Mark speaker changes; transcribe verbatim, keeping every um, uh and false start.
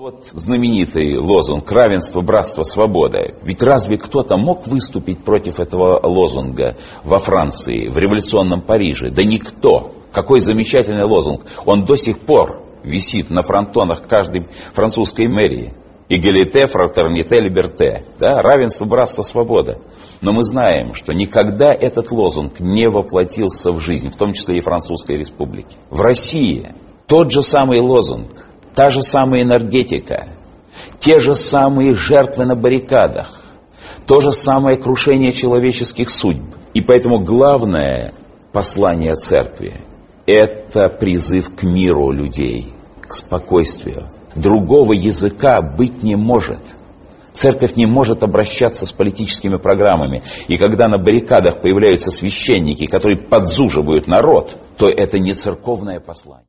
Speaker 1: Вот знаменитый лозунг «Равенство, братство, свобода». Ведь разве кто-то мог выступить против этого лозунга во Франции, в революционном Париже? Да никто. Какой замечательный лозунг. Он до сих пор висит на фронтонах каждой французской мэрии. «Эгалите, фратерните, либерте». Да? Равенство, братство, свобода. Но мы знаем, что никогда этот лозунг не воплотился в жизнь, в том числе и Французской Республики. В России тот же самый лозунг, та же самая энергетика, те же самые жертвы на баррикадах, то же самое крушение человеческих судьб. И поэтому главное послание церкви – это призыв к миру людей, к спокойствию. Другого языка быть не может. Церковь не может обращаться с политическими программами. И когда на баррикадах появляются священники, которые подзуживают народ, то это не церковное послание.